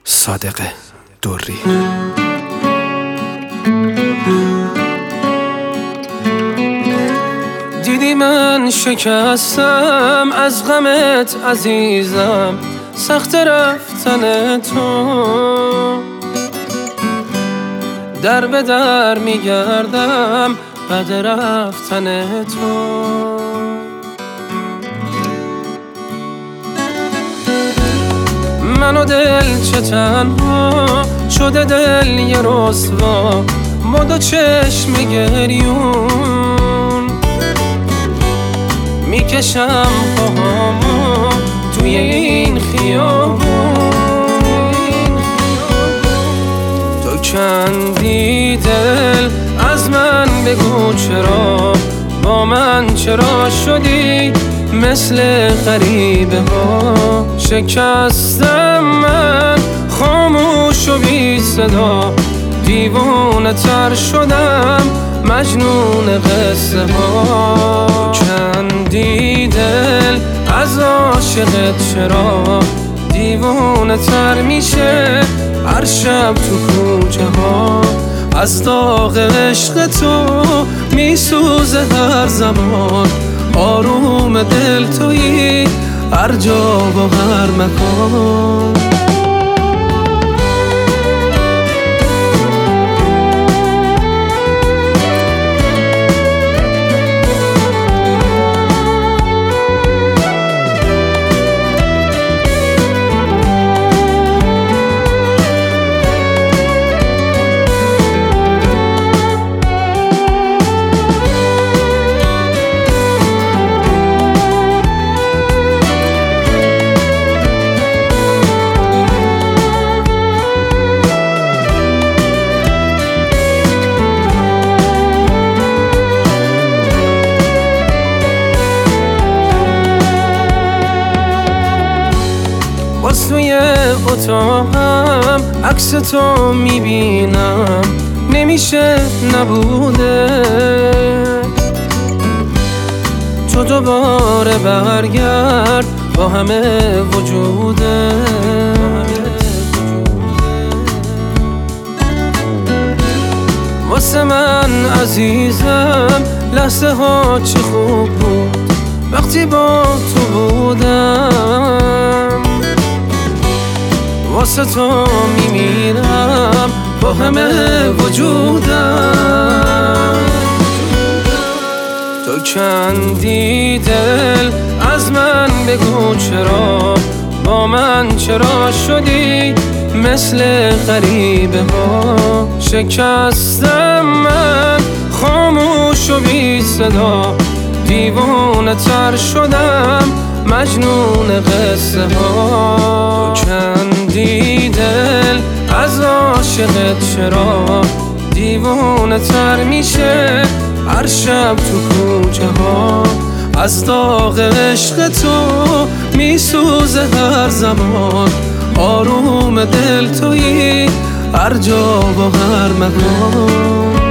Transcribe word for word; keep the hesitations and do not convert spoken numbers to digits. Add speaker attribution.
Speaker 1: صادق دوری.
Speaker 2: دیدی من شکستم از غمت عزیزم، سخت رفتن تو. در به در میگردم بعد رفتن تو. من و دل چه تنها شده، دل یه رسوا با دو چشم گریون. میکشم پاهامو توی این خیابون. تو کندی دل از من، بگو چرا با من چرا شدی مثل غریبه ها. شکستم من خاموش و بی صدا، دیوانه تر شدم مجنون قصه ها. کندی دل از عاشقت، چرا دیوانه تر میشه هر شب تو کوچه ها. از داغ عشق تو میسوزه هر زمان، آروم دل تویی هر جا و هر مکان. باز توی اتاقم عکس تو میبینم، نمیشه نبوده. تو دوباره برگرد با همه وجوده. واسه من عزیزم لحظه ها چه خوب بود وقتی با تو بودم. واسه تو میمیرم با همه وجودم. تو کندی دل از من، بگو چرا با من چرا شدی مثل غریبه ها. شکستم من خاموش و بی صدا، دیوانه تر شدم مجنون قصه ها. تو کندی دل از عاشقت، چرا دیوانه تر میشه هر شب تو کوچه ها. از داغ عشق تو میسوزه هر زمان، آروم دل تویی هر جا و هر مکان.